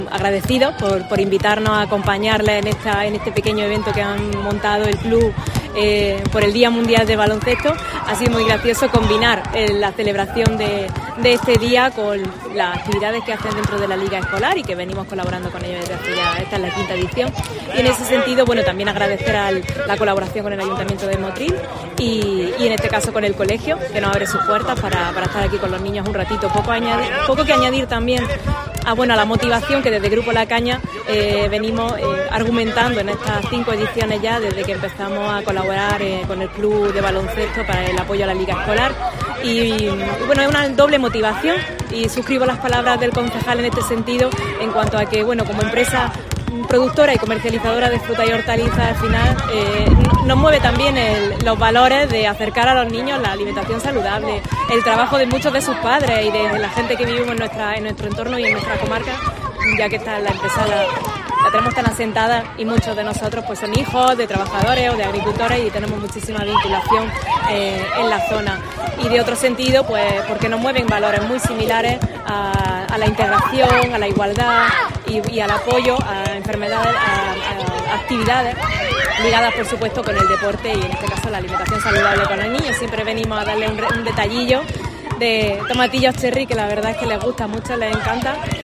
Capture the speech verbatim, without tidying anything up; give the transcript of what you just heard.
Agradecidos por, por invitarnos a acompañarles en, esta, en este pequeño evento que han montado el club eh, por el Día Mundial de Baloncesto. Ha sido muy gracioso combinar eh, la celebración de, de este día con las actividades que hacen dentro de la Liga Escolar y que venimos colaborando con ellos desde hace ya, esta es la quinta edición. Y en ese sentido, bueno, también agradecer al, la colaboración con el Ayuntamiento de Motril y, y en este caso con el colegio, que nos abre sus puertas para, para estar aquí con los niños un ratito. Poco, añadir, poco que añadir también a, bueno, a la motivación que desde Grupo La Caña eh, venimos eh, argumentando en estas cinco ediciones ya, desde que empezamos a colaborar eh, con el club de baloncesto para el apoyo a la Liga Escolar. Y, y bueno, es una doble motivación y suscribo las palabras del concejal en este sentido, en cuanto a que, bueno, como empresa productora y comercializadora de fruta y hortalizas, al final eh, nos mueve también el, los valores de acercar a los niños la alimentación saludable, el trabajo de muchos de sus padres y de la gente que vivimos en, nuestra, en nuestro entorno y en nuestra comarca, ya que está la empresa la, la tenemos tan asentada y muchos de nosotros pues son hijos de trabajadores o de agricultores y tenemos muchísima vinculación eh, en la zona. Y de otro sentido, pues porque nos mueven valores muy similares a, a la integración, a la igualdad y, y al apoyo a enfermedades, a, a actividades ligadas, por supuesto, con el deporte y en este caso la alimentación saludable con los niños. Siempre venimos a darle un, un detallillo de tomatillos cherry que la verdad es que les gusta mucho, les encanta.